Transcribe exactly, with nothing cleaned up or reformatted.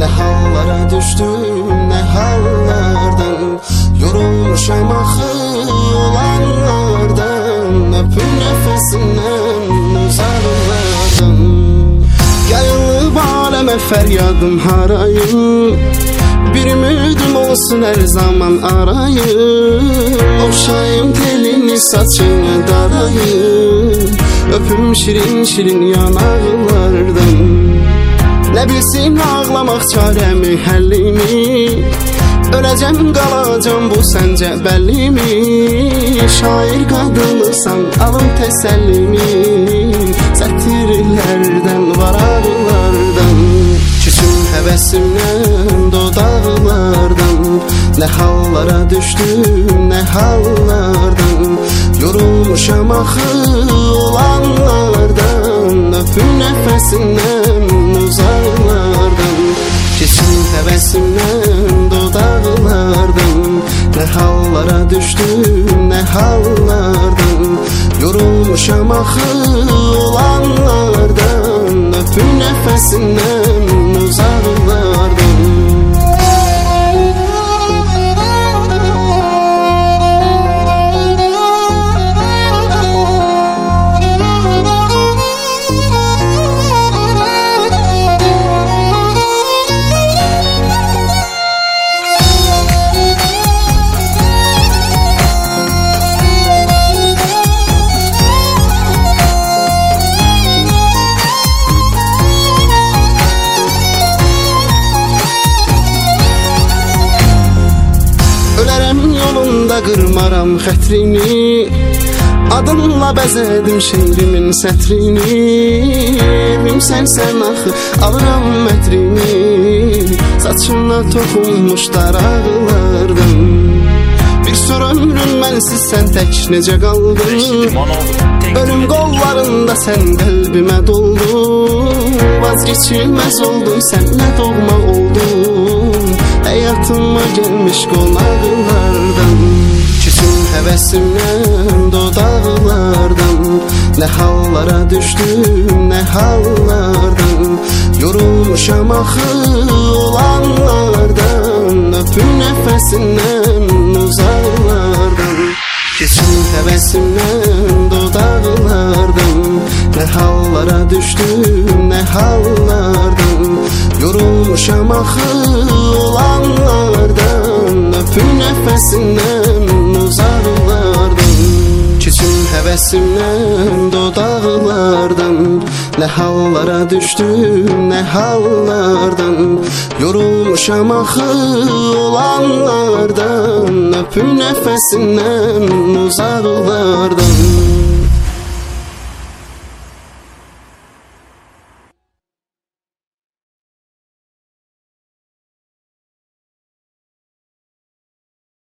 Ne hallara düştüm, ne hallardan. Yorulmuşam axı olanlardan. Öpüm nefesinden uzaklardan. Yayılıp aləmə fəryadım harayım. Bir ümidim olsun her zaman arayım. Oxşayım telini saçını darayım. Öpüm şirin şirin yanaqlardan. Ne bilsin ağlamaq çarəmi həllimi. Öləcəm qalacam bu səncə bəllimi. Şair qadınısan alım təsəllimi. Sətirlərdən varaqlardan. Küçüm həvəsimdən dodaqlardan. Ne hallara düştüm, ne hallardan. Yorulmuşam axı olanlardan. Öpüm nefesindən uzaklardan. Keçim həvəsimdən dodaqlardan. Ne hallara düştüm, ne hallardan. Yorulmuşam axı olanlardan. Öpüm nefesindən uzaklardan. Yolunda qırmaram xətrini. Adınla bəzədim şeirimin sətrini. Evimsən sən axı alıram mətrini. Saçına toxunmuş daraqlardan. Bir sor ömrün mənsiz sən tək necə qaldın. Ölüm qollarında sən qəlbimə doldun. Vazgeçilməz oldun, sənlə doğma oldun. Hayatıma gelmiş qonaqlardan. Küçüm həvəsimdən dodaqlardan. Ne hallara düştüm, ne hallardan. Yorulmuşam axı olanlardan. Öpüm nefesindən uzaklardan. Küçüm həvəsimdən dodaqlardan. Ne hallara düştüm, ne hallardan. Yorulmuşam axı olanlardan. Öpüm nefesindən uzaklardan. Küçüm həvəsimdən dodaqlardan. Ne hallara düştüm, ne hallardan. Yorulmuşam axı olanlardan. Öpüm nefesindən uzaklardan.